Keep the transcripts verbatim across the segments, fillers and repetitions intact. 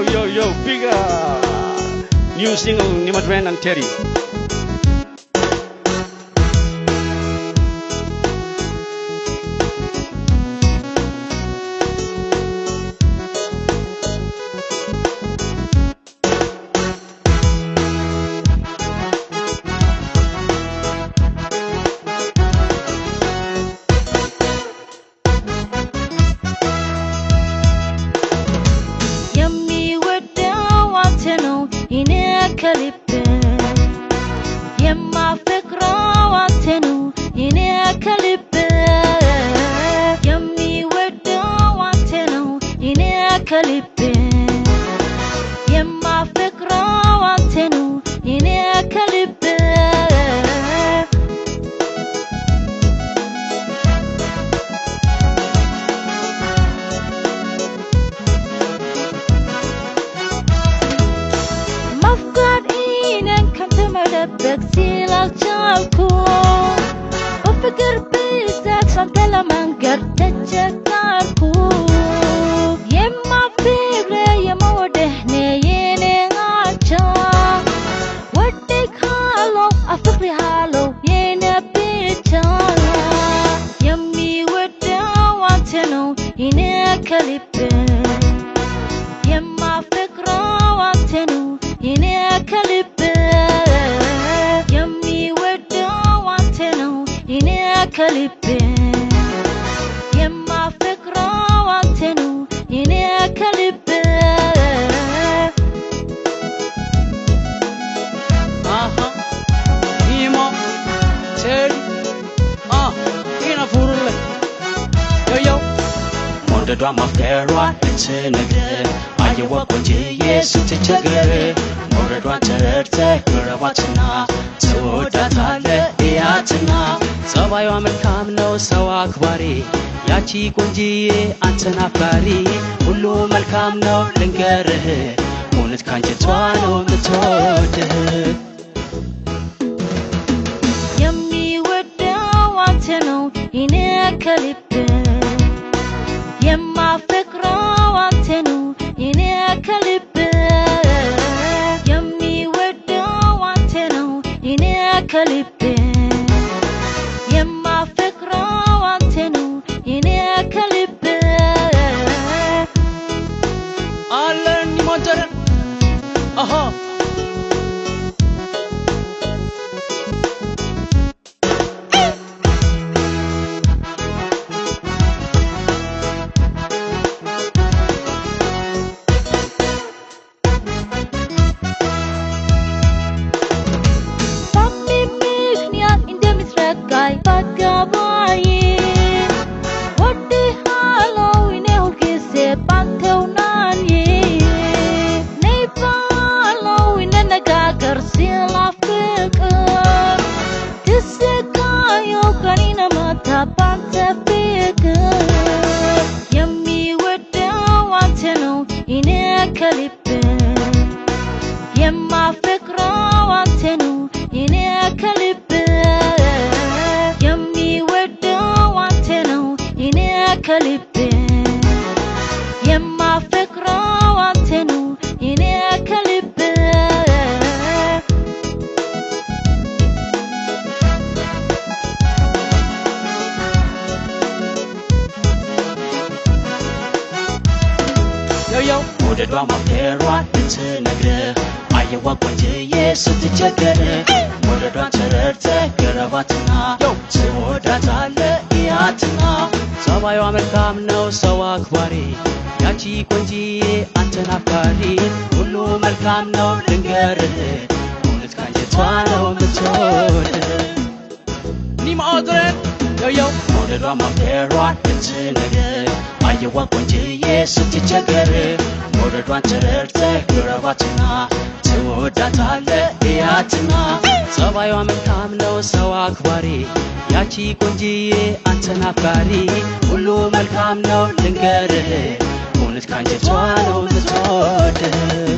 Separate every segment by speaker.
Speaker 1: yo, yo, bigger. New single, Nimadwen and Terry.
Speaker 2: Kalipe, yemma fikra watenu, ine kalipe, yemmi wedda watenu, ine kalipe, yemma fikra watenu, ine kalipe. Beksila jalku, upikir bisa sampai manggar tercekarku. Yemma fibre yemma wadehne yene ngaca, wadek halo afikri halo yene bicara. Yemmi wada watenu ine kalipe, yemma fikra watenu ine kalipe. Kalipe, yemma fikra watenu, ine kalipe.
Speaker 1: Aha, Nimo, Terry, ah, ina furule. Yo yo, Monda drama fairwa, it's in again. Are you up on yes, it's a chagger. Monda drama terror, you're a watchina. So that I yatina. Sawayo መልካም ነው ሰው አክባሪ ያቺ ቆንጂዬ አንተን አፍቃሪ ሁሉ መልካም ነው ልንገርህ እውነት ካንቺቷ ነው ምትወድህ
Speaker 2: የሚወደው አንተ ነው እኔ ከልቤ የማፈቅረው አንተ ነው እኔ ከልቤ የሚወደው አንተ ነው እኔ ከልቤ
Speaker 1: Aha.
Speaker 2: Sammi miknya indemitrekai pagabai Wadi halo ine hulkise panteunani Sila fikir Tisikayo kanina mata pante fikir Yemmi wada watenu ine kalipe Yemma fikra watenu ine kalipe Yemmi wada watenu ine kalipe Yemma fikra watenu ine kalipe
Speaker 1: Yo, Monda drama fairwa, it's in again. Are you up on yes, it's a chagger. Monda drama terror, you're a watchina. So that I yatina. Sawayo መልካም ነው ሰው አክባሪ ያቺ ቆንጂዬ አንተን አፍቃሪ ሁሉ መልካም ነው ልንገርህ እውነት ካንቺቷ ነው ምትወድህ Nima Odren, yo yo, Monda drama fairwa, it's in again. Are you up on yes, it's a chagger. Monda drama terror, you're a watchina. So that I yatina. Sawayo መልካም ነው ሰው አክባሪ ያቺ ቆንጂዬ አንተን አፍቃሪ ሁሉ መልካም ነው ልንገርህ እውነት ካንቺቷ ነው ምትወድህ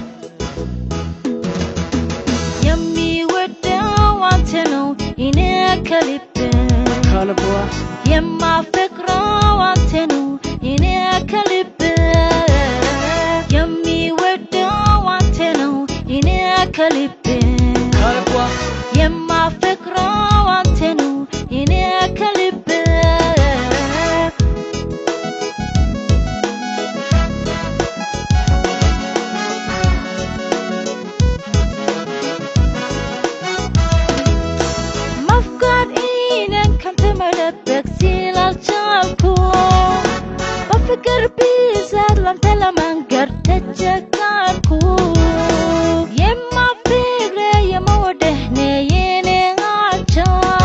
Speaker 2: የሚወደው አንተ ነው እኔ ከልቤ
Speaker 1: ከልቧ
Speaker 2: የማፈቅረው አንተ ነው እኔ ከልቤ የሚወደው ከልቤ
Speaker 1: ከልቧ
Speaker 2: የማፈቅረው አንተ ነው እኔ ከልቤ ማፍቀር እኔን ካንተ መደበቅ ስላልቻልኩ በፍቅር ብዛት ላንተ ለመንገር ተቸገርኩ የማፍቅር የመወደህ የኔ አቻ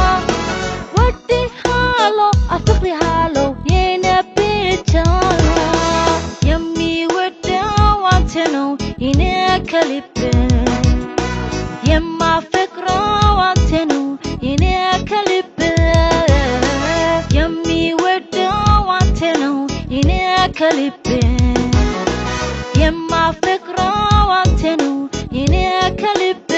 Speaker 2: ወድሃለሁ አፍቅርሃለሁ የኔ ብቻ የሚወደው አንተ ነው እኔ ከልቤ የማፈቅረው አንተ ነው እኔ ከልቤ የሚወደው አንተ ነው እኔ ከልቤ የማፈቅረው አንተ ነው እኔ ከልቤ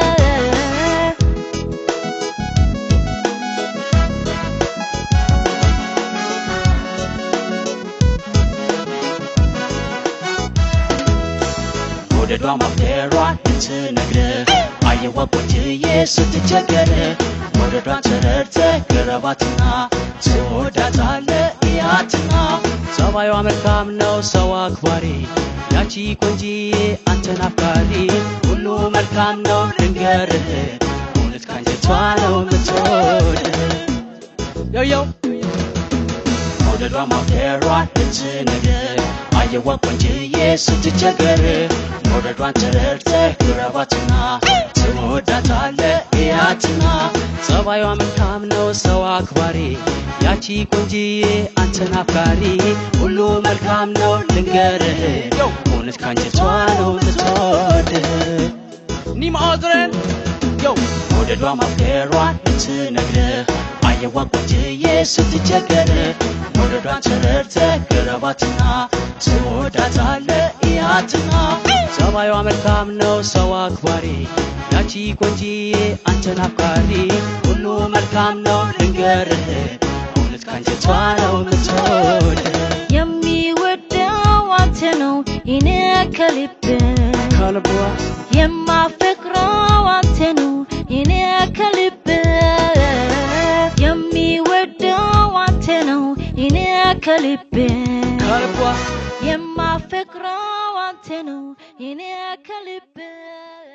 Speaker 1: ወደዷ ማፍቀሯ እንትነግርህ አየዋ ቆንጅዬ ስትቸገር ወደዷን ተረድተህ ገረባትና ትወዳታለህ እያትና ጸባዩዋ መልካም ነው ሰው አክባሪ ያቺ ቆንጅዬ አንተን አፍቃሪ ሁሉ መልካም ነው ልንገርህ እውነት ካንጀቷ ነው የምትወድህ ዮዮ ወደዷ ማፍቀሯ እንትነግርህ አየዋ ቆንጅዬ ስትቸገር ወደዷን ተረድተህ ገረባትና ትወዳታለህ እያትና ጸባዩዋ መልካም ነው ሰው አክባሪ ያቺ ቆንጅዬ አንተን አፍቃሪ ሁሉ መልካም ነው ልንገርህ እውነት ካንጀቷ ነው የምትወድህ ኒማድረን ዮ ወደዷ ማፍቀሯ እንትነግርህ አየዋ ቆንጅዬ ስትቸገር ወደዷን ተረድተህ ገረባትና ትወዳታለህ እያትና ጸባዩዋ መልካም ነው ሰው አክባሪ ያቺ ቆንጅዬ አንተን አፍቃሪ ሁሉ መልካም ነው ልንገርህ እውነት ካንጀቷ ነው የምትወድህ
Speaker 2: የሚወደው አንተ ነው እኔ ከልቤ
Speaker 1: ከልቧ
Speaker 2: የማፈቅረው አንተ ነው እኔ ከልቤ የሚወደው አንተ ነው እኔ ከልቤ
Speaker 1: ከልቧ
Speaker 2: የማፈቅረው አንተ ነው እኔ ከልቤ